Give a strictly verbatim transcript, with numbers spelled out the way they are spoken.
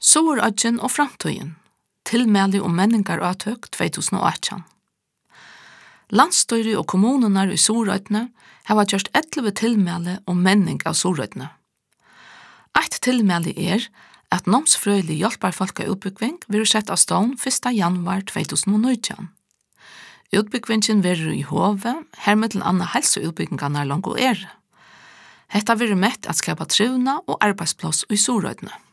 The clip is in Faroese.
Suðuroyggin og framtøyen. Tilmæli om menningar atøk tjugohundraðog átjan. Landsstýri og kommununar i Suðuroynni hava gjørt elleve tilmæli om menning av Suðuroynni. Eitt tilmæli er at nomsfrøylig hjelparfolka utbyggving vil sett av stån første januar tjugohundranítjan. Utbyggvingen vil i hove, her med til anna helseutbyggingarna langt og er. Hetta vil mett at skapa trivna og arbeidsplass i Suðuroynni.